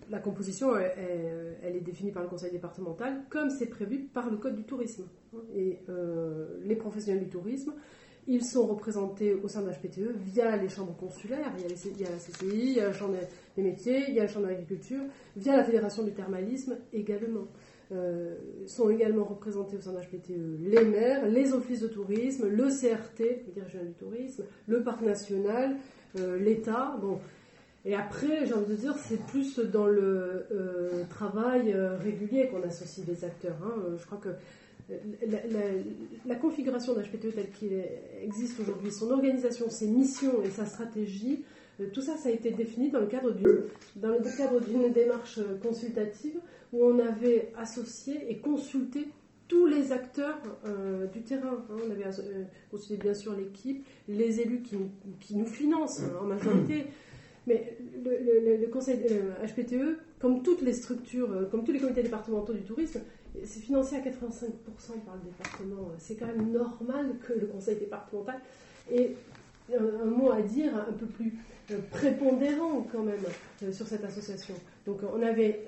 la composition, elle est définie par le conseil départemental comme c'est prévu par le code du tourisme. Et les professionnels du tourisme, ils sont représentés au sein de l'HPTE via les chambres consulaires, il y a la CCI, il y a la chambre des métiers, il y a la chambre d'agriculture, via la fédération du thermalisme également. Sont également représentés au sein de l'HPTE les maires, les offices de tourisme, le CRT, le régional du tourisme, le parc national, l'État. Bon. Et après, j'ai envie de dire, c'est plus dans le travail régulier qu'on associe les acteurs. Je crois que la configuration de l'HPTE telle qu'il existe aujourd'hui, son organisation, ses missions et sa stratégie, tout ça, ça a été défini dans le cadre d'une démarche consultative où on avait associé et consulté tous les acteurs du terrain. On avait consulté bien sûr l'équipe, les élus qui nous financent en majorité, mais le conseil HPTE, comme toutes les structures, comme tous les comités départementaux du tourisme, c'est financé à 85% par le département. C'est quand même normal que le conseil départemental ait un mot à dire un peu plus prépondérant quand même sur cette association. Donc on avait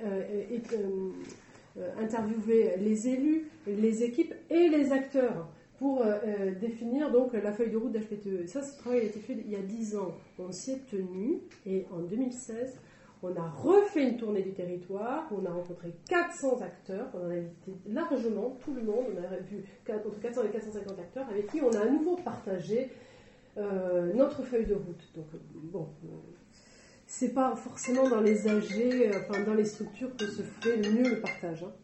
interviewé les élus, les équipes et les acteurs pour définir donc la feuille de route d'HPTE. Ça, ce travail a été fait il y a 10 ans. On s'y est tenu et en 2016, on a refait une tournée du territoire, on a rencontré 400 acteurs, on a invité largement tout le monde, on a vu entre 400 et 450 acteurs avec qui on a à nouveau partagé notre feuille de route. Donc, c'est pas forcément dans les AG, dans les structures que se fait le mieux le partage.